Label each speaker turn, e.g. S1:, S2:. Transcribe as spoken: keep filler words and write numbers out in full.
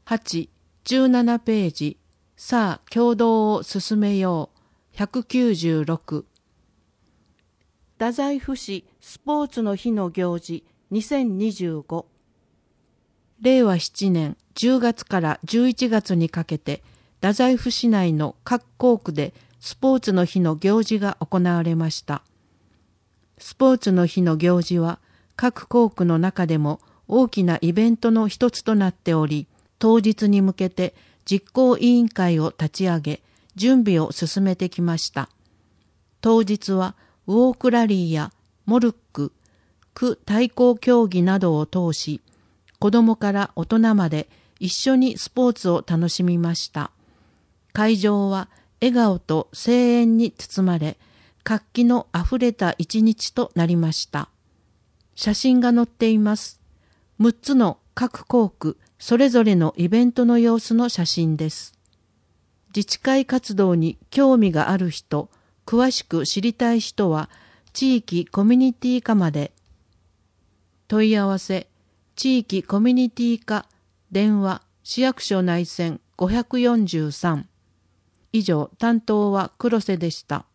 S1: はち、じゅうななページ、さあ共同を進めよう。ひゃくきゅうじゅうろく。太宰府市スポーツの日の行事にせんにじゅうご。れいわななねんじゅうがつからじゅういちがつにかけて、太宰府市内の各校区でスポーツの日の行事が行われました。スポーツの日の行事は、各校区の中でも大きなイベントの一つとなっており、当日に向けて実行委員会を立ち上げ、準備を進めてきました。当日はウォークラリーやモルック、区対抗競技などを通し、子どもから大人まで一緒にスポーツを楽しみました。会場は笑顔と声援に包まれ、活気のあふれた一日となりました。写真が載っています。むっつの各校区それぞれのイベントの様子の写真です。自治会活動に興味がある人、詳しく知りたい人は、地域コミュニティ課まで。問い合わせ、地域コミュニティ課、電話、市役所内線ごひゃくよんじゅうさん。以上、担当は黒瀬でした。